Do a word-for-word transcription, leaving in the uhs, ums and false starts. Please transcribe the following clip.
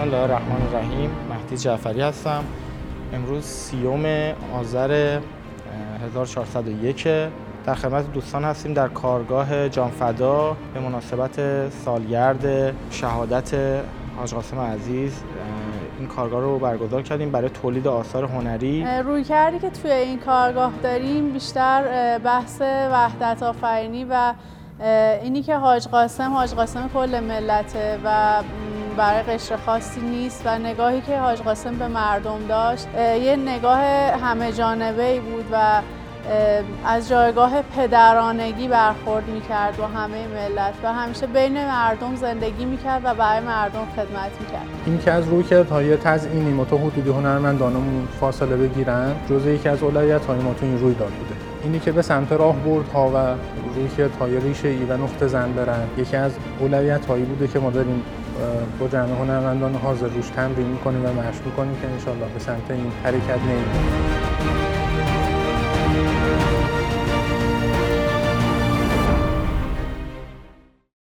الله الرحمن الرحیم. مهدی جعفری هستم. امروز سیوم آذر هزار و چهارصد و یک در خدمت دوستان هستیم در کارگاه جانفدا به مناسبت سالگرد شهادت حاج قاسم عزیز. این کارگاه رو برگزار کردیم برای تولید آثار هنری. رویکردی که توی این کارگاه داریم بیشتر بحث وحدت آفرینی و اینی که حاج قاسم حاج قاسم کل ملته و برای قشر خاصی نیست و نگاهی که حاج قاسم به مردم داشت یه نگاه همه جانبه‌ای بود و از جایگاه پدرانگی برخورد میکرد با همه ملت و همیشه بین مردم زندگی میکرد و برای مردم خدمت میکرد. این که از رویکردهای تزیینی ما تا حدودی هنرمندانمون فاصله بگیرن جزء یکی از اولویت‌های ما تو این رویداد بوده. اینی که به سمت راهبردها و رویکردهای ریشه‌ای و نقطه زن برن یکی از اولویت‌هایی بوده که ما داریم با جمع هنرمندان حاضر روش تمرین می‌کنیم و مشق می‌کنیم که انشالله به سمت این حرکت می‌ریم.